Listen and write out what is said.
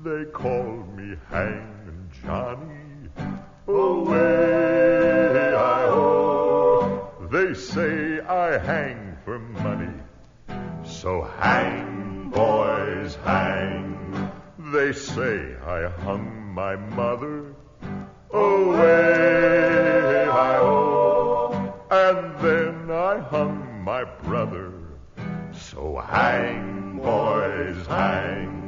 They call me Hangin' Johnny. Away-I-oh. They say I hang for money. So hang, boys, hang. They say I hung my mother. Away-I-oh. And then I hung my brother. So hang, boys, hang.